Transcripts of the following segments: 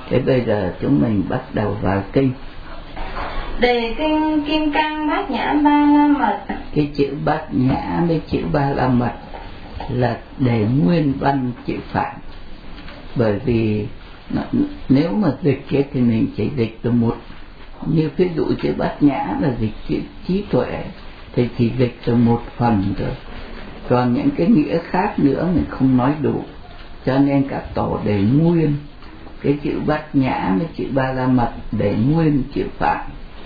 Thế bây giờ chúng mình bắt đầu vào kinh. Đề kinh Kim Cang Bát Nhã Ba La Mật. Cái chữ Bát Nhã với chữ Ba La Mật là để nguyên văn chữ Phạn. Bởi vì nếu mà dịch thì mình chỉ dịch từ một, như ví dụ chữ Bát Nhã là dịch chữ trí tuệ thì chỉ dịch từ một phần thôi, còn những cái nghĩa khác nữa mình không nói đủ, cho nên các tổ để nguyên cái chữ Bát Nhã với chữ Ba La Mật để nguyên chữ Phạn.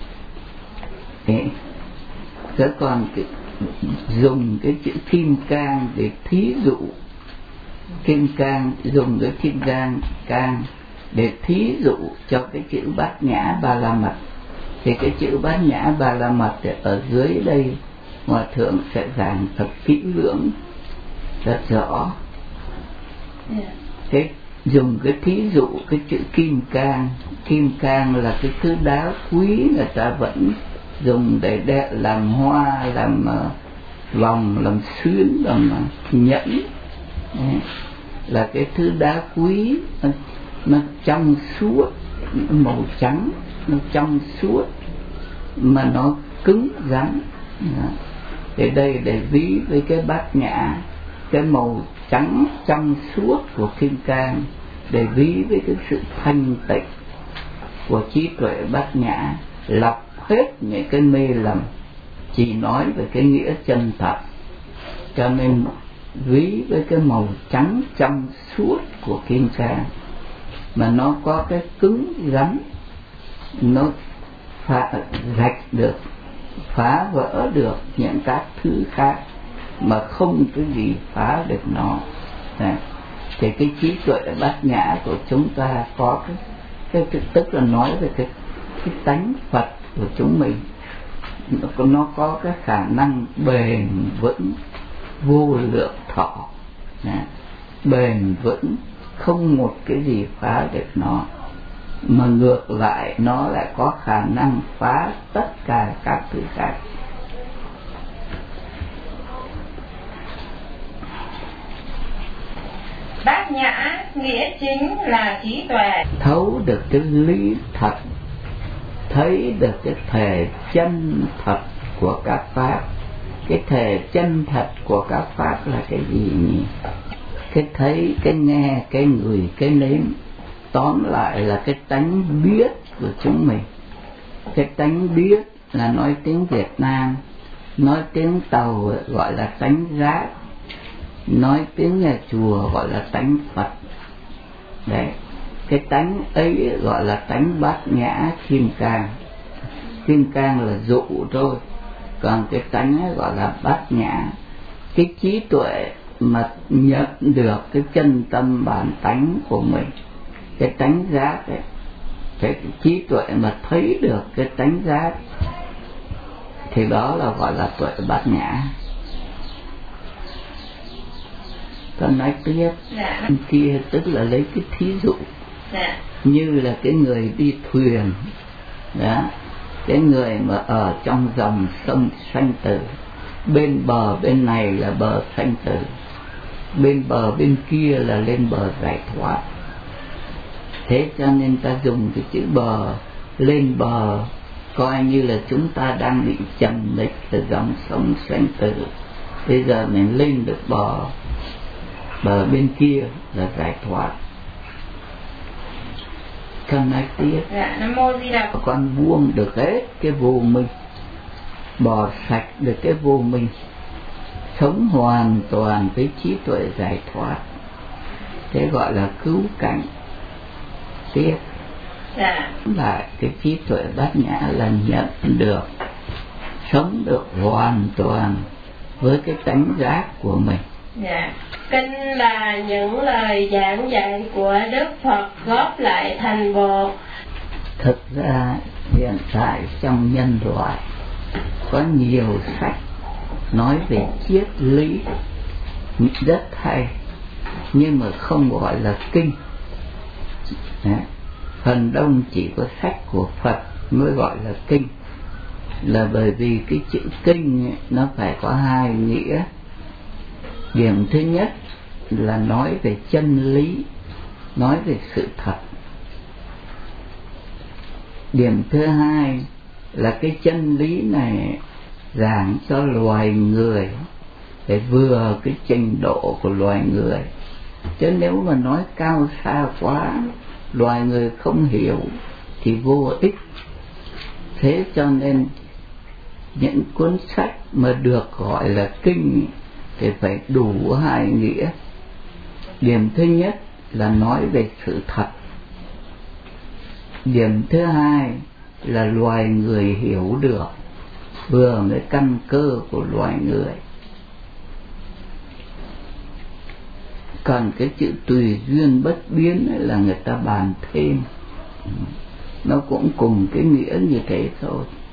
Thế còn dùng cái chữ Kim Cang để thí dụ, Kim Cang dùng cái Kim Cang để thí dụ cho cái chữ Bát Nhã Ba La Mật. Thì cái chữ Bát Nhã Ba La Mật thì ở dưới đây Hòa Thượng sẽ giảng thật kỹ lưỡng, rất rõ. Thế dùng cái thí dụ cái chữ Kim Cang. Kim Cang là cái thứ đá quý người ta vẫn dùng để làm hoa, làm vòng, làm xuyến, làm nhẫn. Đấy. Là cái thứ đá quý, nó trong suốt, màu trắng, nó trong suốt mà nó cứng rắn. Thì đây để ví với cái Bát Nhã, cái màu trắng trong suốt của Kim Cang, để ví với cái sự thanh tịnh của trí tuệ Bát Nhã, lọc hết những cái mê lầm, chỉ nói về cái nghĩa chân thật. Cho nên ví với cái màu trắng trong suốt của Kim Cang, mà nó có cái cứng rắn, nó rạch được, phá vỡ được những các thứ khác mà không cái gì phá được nó. Thì cái trí tuệ Bát Nhã của chúng ta có cái tức là nói về cái tánh Phật của chúng mình, nó có cái khả năng bền vững, vô lượng thọ, bền vững, không một cái gì phá được nó, mà ngược lại nó lại có khả năng phá tất cả các thứ khác. Bát Nhã nghĩa chính là trí tuệ, thấu được cái lý thật, thấy được cái thể chân thật của các pháp. Cái thể chân thật của các pháp là cái gì nhỉ? Cái thấy, cái nghe, cái ngửi, cái nếm, tóm lại là cái tánh biết của chúng mình. Cái tánh biết là nói tiếng Việt Nam, nói tiếng Tàu gọi là tánh giác, nói tiếng nhà chùa gọi là tánh Phật. Đấy, cái tánh ấy gọi là tánh Bát Nhã Kim Cang. Kim Cang là dụ thôi, còn cái tánh ấy gọi là Bát Nhã. Cái trí tuệ mà nhận được cái chân tâm bản tánh của mình, cái tánh giác ấy, cái trí tuệ mà thấy được cái tánh giác, thì đó là gọi là tuệ Bát Nhã. Con nói tiếp. Kia tức là lấy cái thí dụ, như là cái người đi thuyền đó, cái người mà ở trong dòng sông sanh tử, bên bờ bên này là bờ sanh tử, bên bờ bên kia là lên bờ giải thoát. Thế cho nên ta dùng cái chữ bờ, lên bờ, coi như là chúng ta đang bị chầm nghịch ở dòng sông sanh tử. Bây giờ mình lên được bờ bên kia là giải thoát. Con nói tiếp. Nam Mô Di Đà. Con buông được hết cái vô minh, bỏ sạch được cái vô minh, sống hoàn toàn với trí tuệ giải thoát. Thế gọi là cứu cảnh. Tiếp. Lại cái trí tuệ Bát Nhã là nhận được, sống được hoàn toàn với cái tánh giác của mình. Kinh là những lời giảng dạy của Đức Phật góp lại thành một. Thực ra hiện tại trong nhân loại có nhiều sách nói về triết lý rất hay, nhưng mà không gọi là kinh. Phần đông chỉ có sách của Phật mới gọi là kinh, là bởi vì cái chữ kinh ấy, nó phải có hai nghĩa. Điểm thứ nhất là nói về chân lý, nói về sự thật. Điểm thứ hai là cái chân lý này giảng cho loài người để vừa cái trình độ của loài người, chứ nếu mà nói cao xa quá loài người không hiểu thì vô ích. Thế cho nên những cuốn sách mà được gọi là kinh thì phải đủ hai nghĩa. Điểm thứ nhất là nói về sự thật. Điểm thứ hai là loài người hiểu được, vừa cái căn cơ của loài người. Còn cái chữ tùy duyên bất biến là người ta bàn thêm, nó cũng cùng cái nghĩa như thế thôi.